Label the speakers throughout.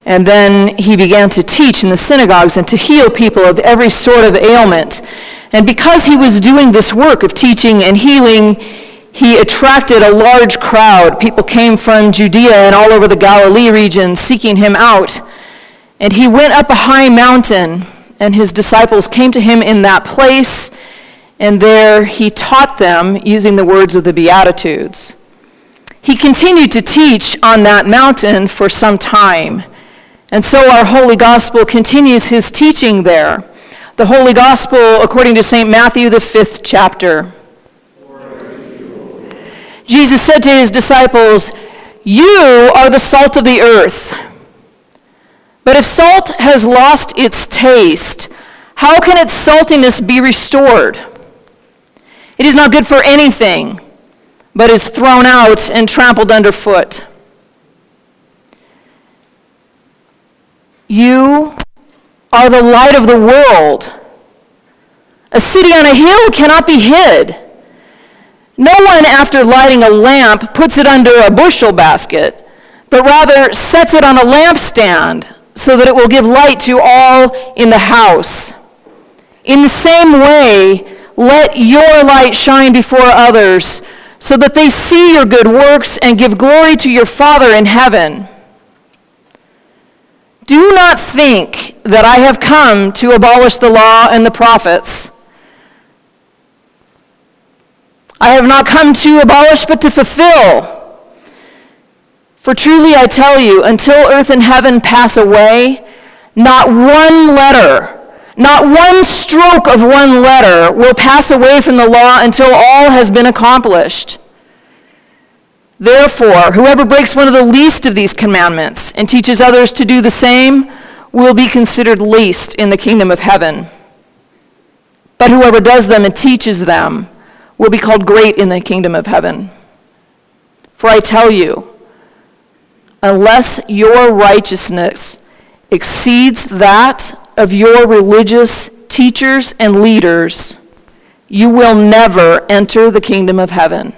Speaker 1: And then he began to teach in the synagogues and to heal people of every sort of ailment. And because he was doing this work of teaching and healing, he attracted a large crowd. People came from Judea and all over the Galilee region seeking him out. And he went up a high mountain, and his disciples came to him in that place, and there he taught them using the words of the Beatitudes. He continued to teach on that mountain for some time. And so our Holy Gospel continues his teaching there. The Holy Gospel according to St. Matthew, the 5th chapter. Jesus said to his disciples, "You are the salt of the earth. But if salt has lost its taste, how can its saltiness be restored? It is not good for anything, but is thrown out and trampled underfoot. You are the light of the world. A city on a hill cannot be hid. No one, after lighting a lamp, puts it under a bushel basket, but rather sets it on a lampstand so that it will give light to all in the house. In the same way, let your light shine before others, so that they see your good works and give glory to your Father in heaven. Do not think that I have come to abolish the law and the prophets. I have not come to abolish, but to fulfill. For truly I tell you, until earth and heaven pass away, not one letter, not one stroke of one letter will pass away from the law until all has been accomplished. Therefore, whoever breaks one of the least of these commandments and teaches others to do the same will be considered least in the kingdom of heaven. But whoever does them and teaches them will be called great in the kingdom of heaven. For I tell you, unless your righteousness exceeds that of your religious teachers and leaders, you will never enter the kingdom of heaven."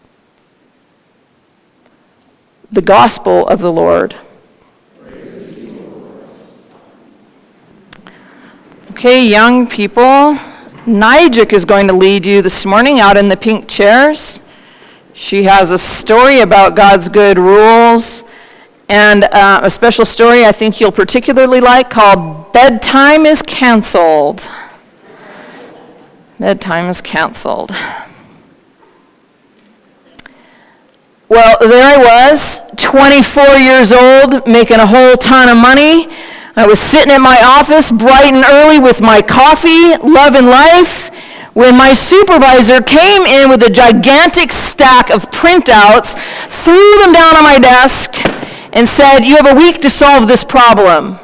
Speaker 1: The gospel of the Lord. Okay, young people, Nijik is going to lead you this morning out in the pink chairs. She has a story about God's good rules, and a special story I think you'll particularly like called Bedtime is Canceled. Bedtime is Canceled. Well, there I was, 24 years old, making a whole ton of money. I was sitting at my office bright and early with my coffee, loving life, when my supervisor came in with a gigantic stack of printouts, threw them down on my desk, and said, "You have a week to solve this problem."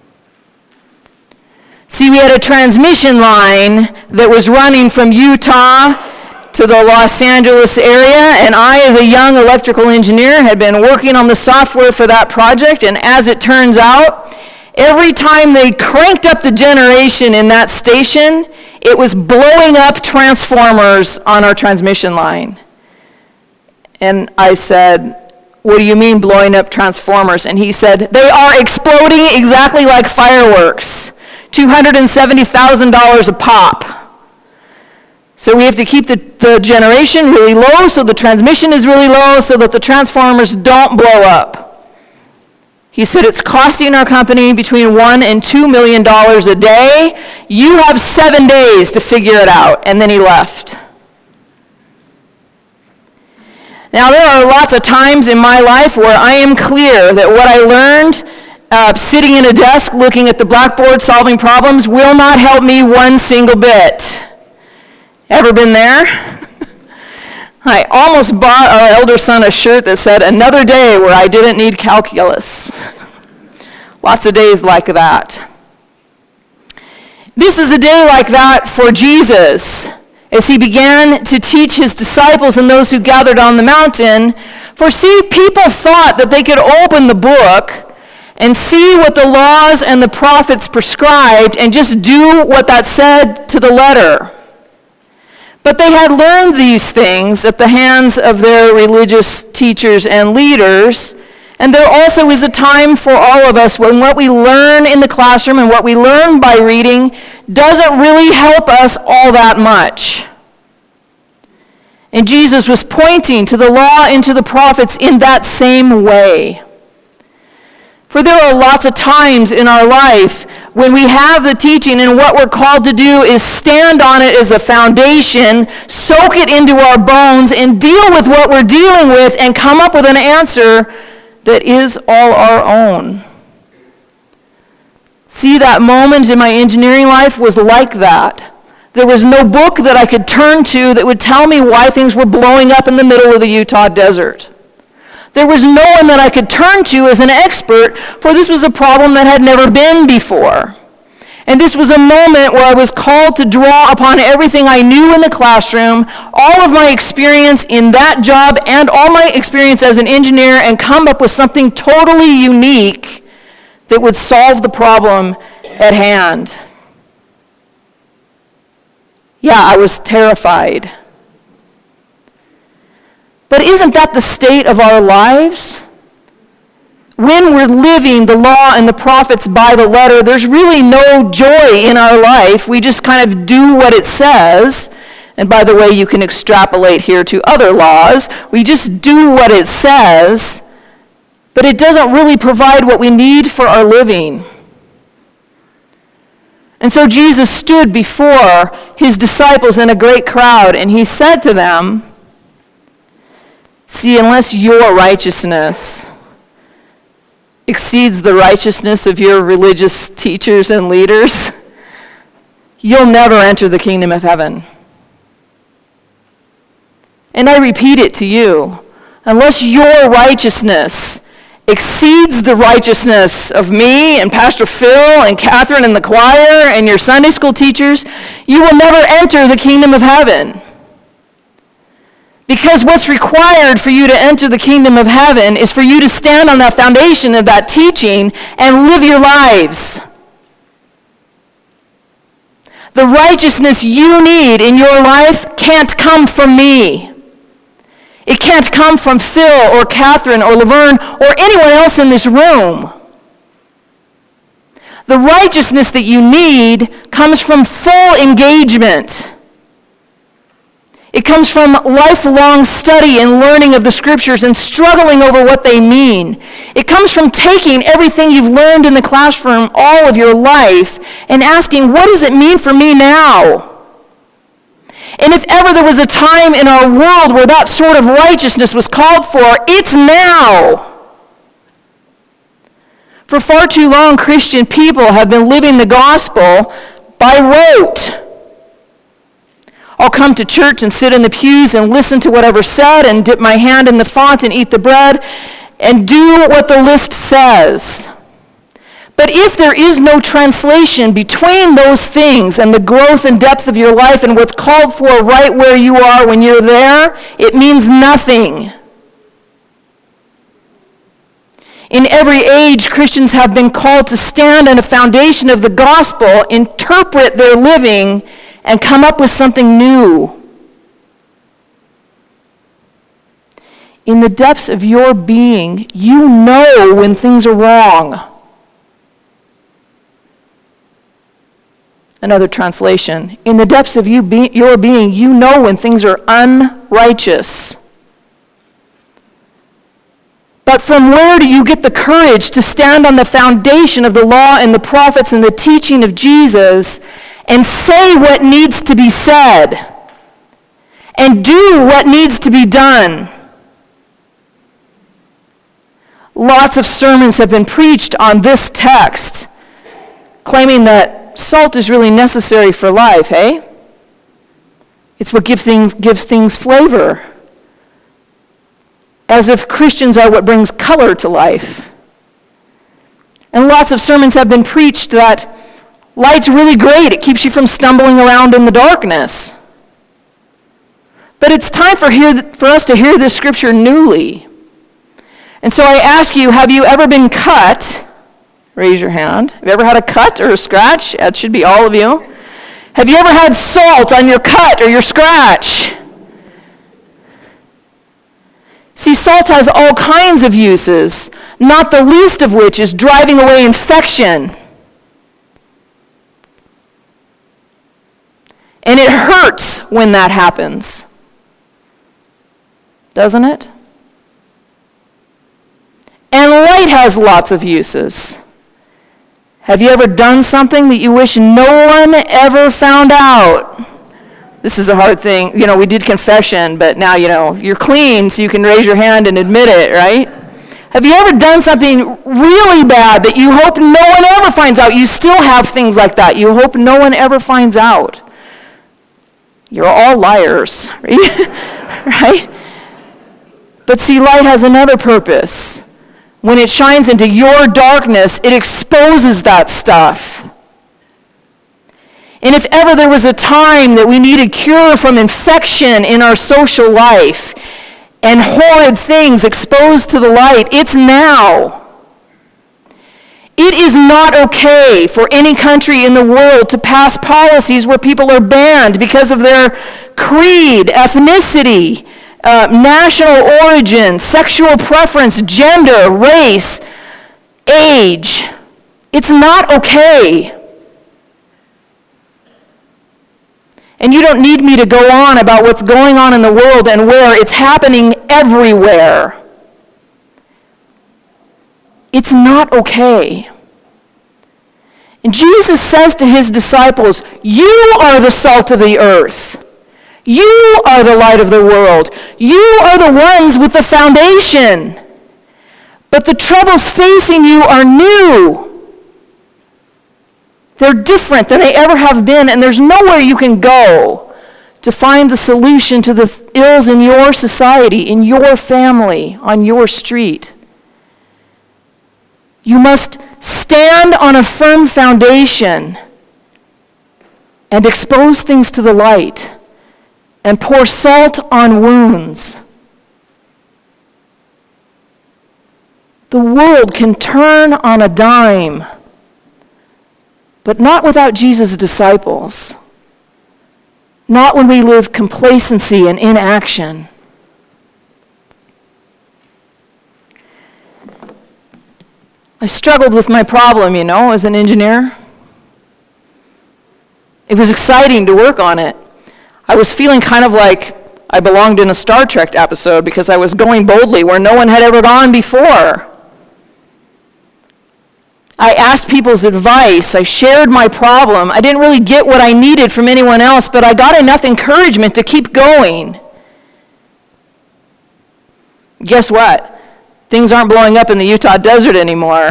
Speaker 1: See, we had a transmission line that was running from Utah to the Los Angeles area, and I, as a young electrical engineer, had been working on the software for that project, and as it turns out, every time they cranked up the generation in that station, it was blowing up transformers on our transmission line. And I said, "What do you mean blowing up transformers?" And he said, "They are exploding exactly like fireworks, $270,000 a pop. So we have to keep the generation really low, so the transmission is really low, so that the transformers don't blow up." He said, "It's costing our company between $1 and $2 million a day. You have 7 days to figure it out." And then he left. Now, there are lots of times in my life where I am clear that what I learned sitting in a desk looking at the blackboard solving problems will not help me one single bit. Ever been there? I almost bought our elder son a shirt that said, "Another day where I didn't need calculus." Lots of days like that. This is a day like that for Jesus as he began to teach his disciples and those who gathered on the mountain. For see, people thought that they could open the book and see what the laws and the prophets prescribed and just do what that said to the letter. But they had learned these things at the hands of their religious teachers and leaders, And there also is a time for all of us when what we learn in the classroom and what we learn by reading doesn't really help us all that much. And Jesus was pointing to the law and to the prophets in that same way. For there are lots of times in our life when we have the teaching and what we're called to do is stand on it as a foundation, soak it into our bones, and deal with what we're dealing with and come up with an answer that is all our own. See, that moment in my engineering life was like that. There was no book that I could turn to that would tell me why things were blowing up in the middle of the Utah desert. There was no one that I could turn to as an expert, for this was a problem that had never been before. And this was a moment where I was called to draw upon everything I knew in the classroom, all of my experience in that job and all my experience as an engineer, and come up with something totally unique that would solve the problem at hand. Yeah, I was terrified. But isn't that the state of our lives? When we're living the law and the prophets by the letter, there's really no joy in our life. We just kind of do what it says. And by the way, you can extrapolate here to other laws. We just do what it says, but it doesn't really provide what we need for our living. And so Jesus stood before his disciples in a great crowd, and he said to them, "See, unless your righteousness exceeds the righteousness of your religious teachers and leaders, you'll never enter the kingdom of heaven." And I repeat it to you, unless your righteousness exceeds the righteousness of me and Pastor Phil and Catherine and the choir and your Sunday school teachers, you will never enter the kingdom of heaven. Because what's required for you to enter the kingdom of heaven is for you to stand on that foundation of that teaching and live your lives. The righteousness you need in your life can't come from me. It can't come from Phil or Catherine or Laverne or anyone else in this room. The righteousness that you need comes from full engagement. It comes from lifelong study and learning of the scriptures and struggling over what they mean. It comes from taking everything you've learned in the classroom all of your life and asking, what does it mean for me now? And if ever there was a time in our world where that sort of righteousness was called for, it's now. For far too long, Christian people have been living the gospel by rote. I'll come to church and sit in the pews and listen to whatever's said and dip my hand in the font and eat the bread and do what the list says. But if there is no translation between those things and the growth and depth of your life and what's called for right where you are when you're there, it means nothing. In every age, Christians have been called to stand on a foundation of the gospel, interpret their living, and come up with something new. In the depths of your being, you know when things are wrong. Another translation, in the depths of your being, you know when things are unrighteous. But from where do you get the courage to stand on the foundation of the law and the prophets and the teaching of Jesus and say what needs to be said and do what needs to be done? Lots of sermons have been preached on this text, claiming that salt is really necessary for life, hey? It's what gives things flavor. As if Christians are what brings color to life. And lots of sermons have been preached that light's really great. It keeps you from stumbling around in the darkness. But it's time for us to hear this scripture newly. And so I ask you, have you ever been cut? Raise your hand. Have you ever had a cut or a scratch? That should be all of you. Have you ever had salt on your cut or your scratch? See, salt has all kinds of uses. not the least of which is driving away infection. And it hurts when that happens, doesn't it? And light has lots of uses. Have you ever done something that you wish no one ever found out? This is a hard thing. We did confession, but now, you're clean, so you can raise your hand and admit it, right? Have you ever done something really bad that you hope no one ever finds out? You still have things like that. You hope no one ever finds out. You're all liars, right? But see, light has another purpose. When it shines into your darkness, it exposes that stuff. And if ever there was a time that we needed cure from infection in our social life and horrid things exposed to the light, it's now. It is not okay for any country in the world to pass policies where people are banned because of their creed, ethnicity, national origin, sexual preference, gender, race, age. It's not okay. And you don't need me to go on about what's going on in the world and where it's happening everywhere. It's not okay. And Jesus says to his disciples, you are the salt of the earth. You are the light of the world. You are the ones with the foundation. But the troubles facing you are new. They're different than they ever have been, and there's nowhere you can go to find the solution to the ills in your society, in your family, on your street. You must stand on a firm foundation and expose things to the light and pour salt on wounds. The world can turn on a dime, but not without Jesus' disciples. Not when we live complacency and inaction. I struggled with my problem, as an engineer. It was exciting to work on it. I was feeling kind of like I belonged in a Star Trek episode because I was going boldly where no one had ever gone before. I asked people's advice. I shared my problem. I didn't really get what I needed from anyone else, but I got enough encouragement to keep going. Guess what? Things aren't blowing up in the Utah desert anymore.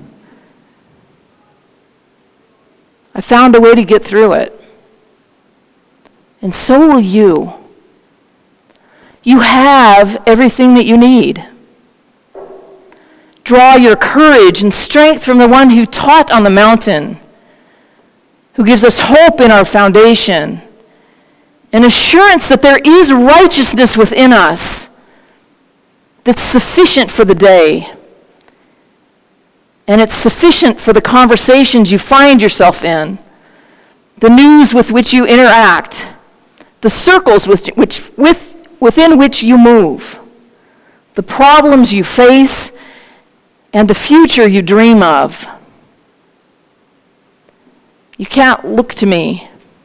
Speaker 1: I found a way to get through it. And so will you. You have everything that you need. Draw your courage and strength from the one who taught on the mountain, who gives us hope in our foundation, an assurance that there is righteousness within us that's sufficient for the day. And it's sufficient for the conversations you find yourself in, the news with which you interact, the circles within which you move, the problems you face, and the future you dream of. You can't look to me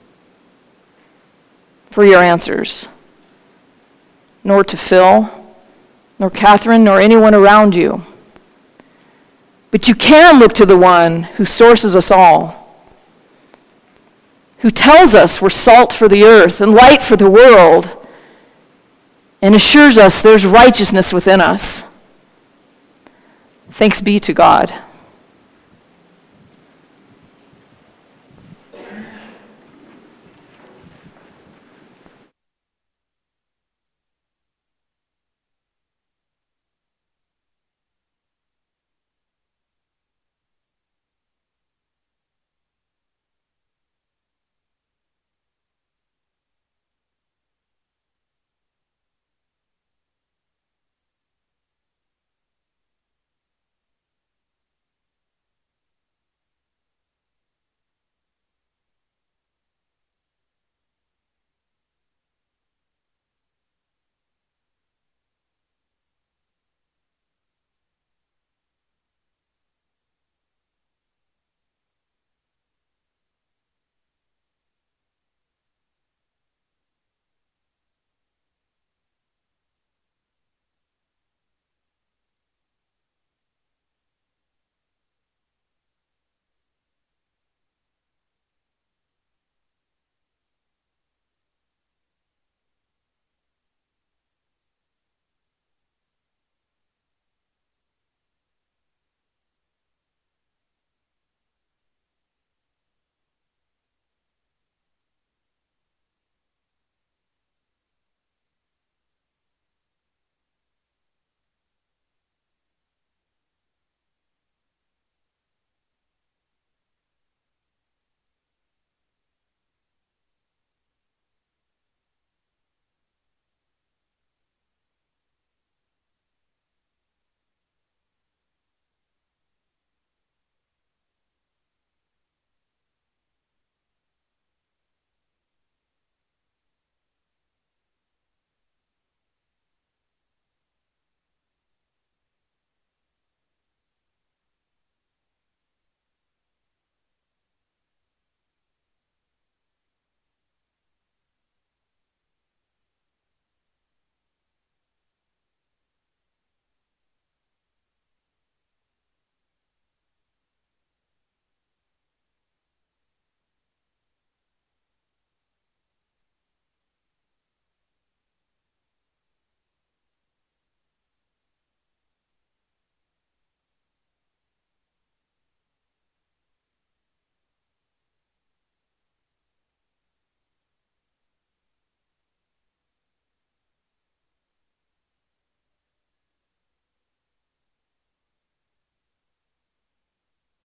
Speaker 1: for your answers, nor to Phil, nor Catherine, nor anyone around you. But you can look to the one who sources us all, who tells us we're salt for the earth and light for the world, and assures us there's righteousness within us. Thanks be to God.